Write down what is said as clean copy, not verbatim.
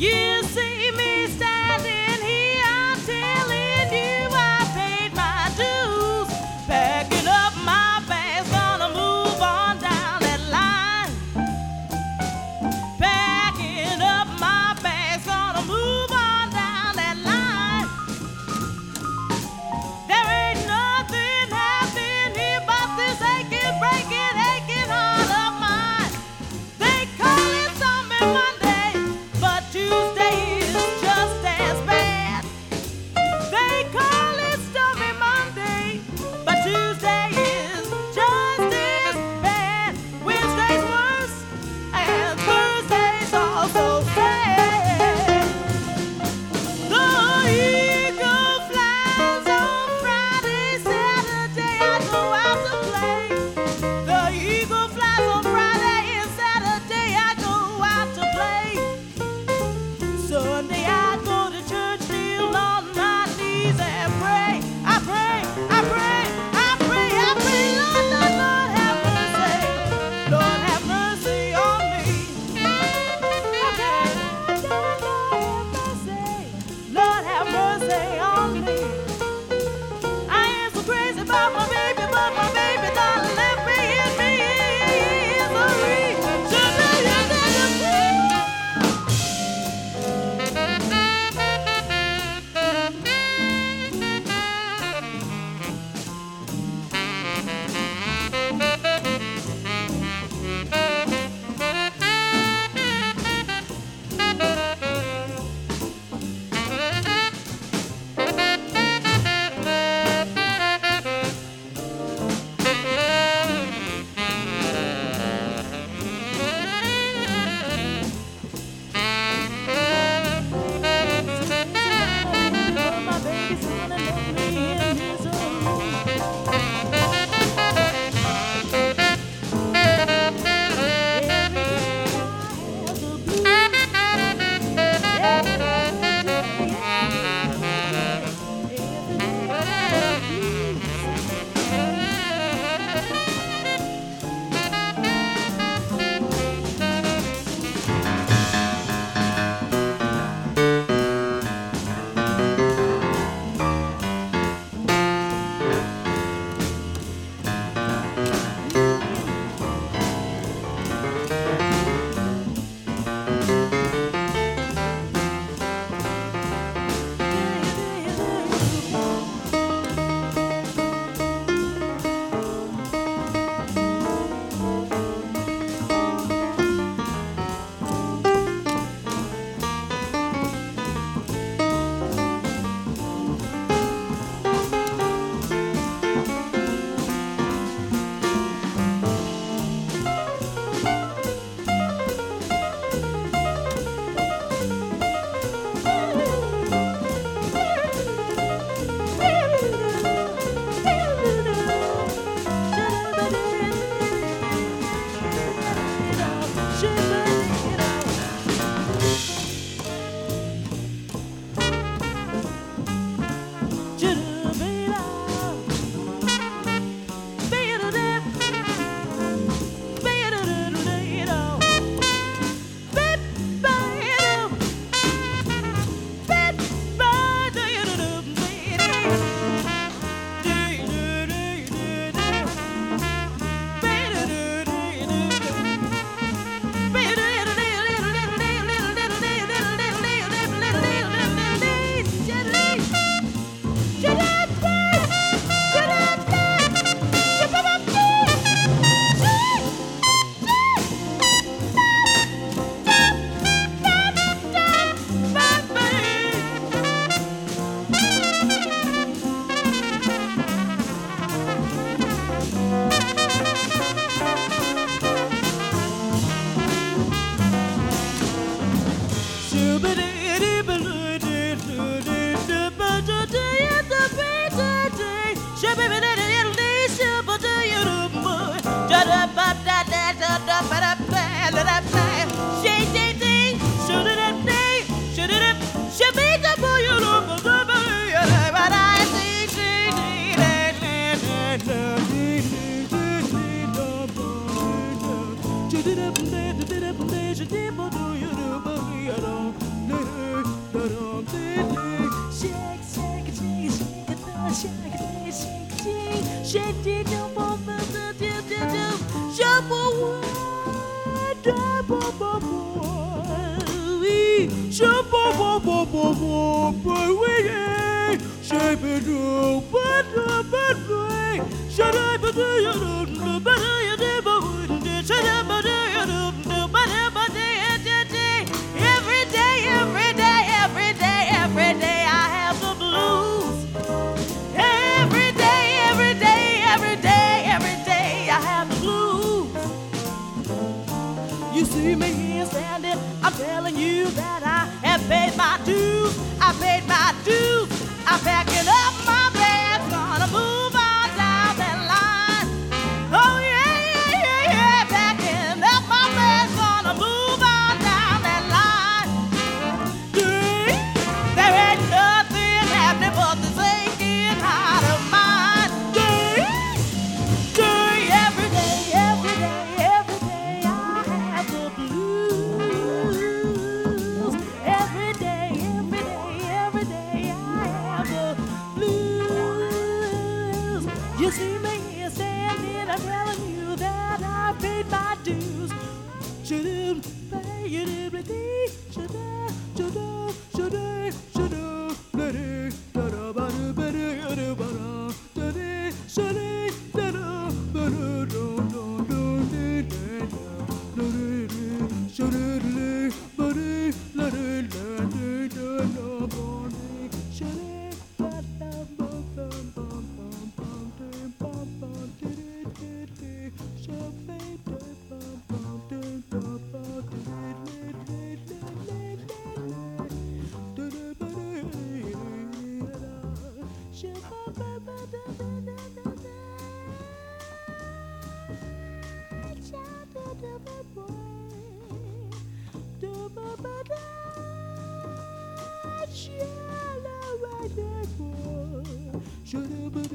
You see me standing here, I'm telling you I paid my dues. Packing up my bags, gonna move on down that line. Packing up my bags, gonna move on down that line. There ain't nothing happening here but this aching, breaking, aching heart of mine. They call it Zombie Monday, but Tuesday is just as bad. They call it Stormy Monday, but Tuesday is just as bad. Wednesday's worse, and Thursday's also sad. The eagle flies on Friday, Saturday I go out to play. The eagle flies on Friday and Saturday I go out to play. Sunday I go to church, kneel on my knees and pray. I pray, I pray, I pray, I pray. Lord, Lord, Lord, have mercy. Lord, have mercy on me. Okay, Lord, Lord, have mercy. Lord, have mercy on me. I ain't so crazy about my baby, but my baby done left me in misery. Should I hear that? My baby's gonna leave me in Every day I have the blues. Every day I have the blues. You see me here standing, I'm telling you that I have paid my dues. I paid my dues. I'm packing up my bags, gonna move on down that line. Oh yeah, yeah, yeah, yeah, packing up my bags, gonna move on down that line. There ain't nothing happening but this aching heart of mine. Every day I have the blues. Every day I have the blues. You see me here standing, I'm telling you that I paid my dues. Should pay it every day. Should